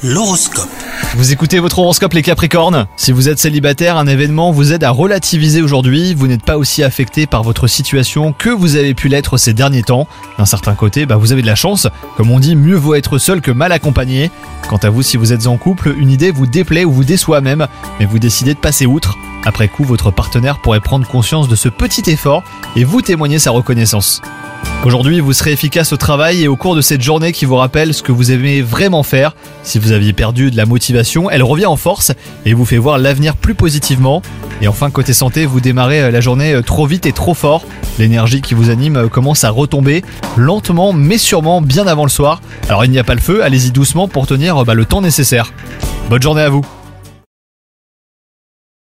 L'horoscope. Vous écoutez votre horoscope les Capricornes. Si vous êtes célibataire, un événement vous aide à relativiser aujourd'hui. Vous n'êtes pas aussi affecté par votre situation que vous avez pu l'être ces derniers temps. D'un certain côté, vous avez de la chance. Comme on dit, mieux vaut être seul que mal accompagné. Quant à vous, si vous êtes en couple, une idée vous déplaît ou vous déçoit même, mais vous décidez de passer outre. Après coup, votre partenaire pourrait prendre conscience de ce petit effort et vous témoigner sa reconnaissance. Aujourd'hui, vous serez efficace au travail et au cours de cette journée qui vous rappelle ce que vous aimez vraiment faire. Si vous aviez perdu de la motivation, elle revient en force et vous fait voir l'avenir plus positivement. Et enfin, côté santé, vous démarrez la journée trop vite et trop fort. L'énergie qui vous anime commence à retomber, lentement mais sûrement, bien avant le soir. Alors il n'y a pas le feu, allez-y doucement pour tenir le temps nécessaire. Bonne journée à vous.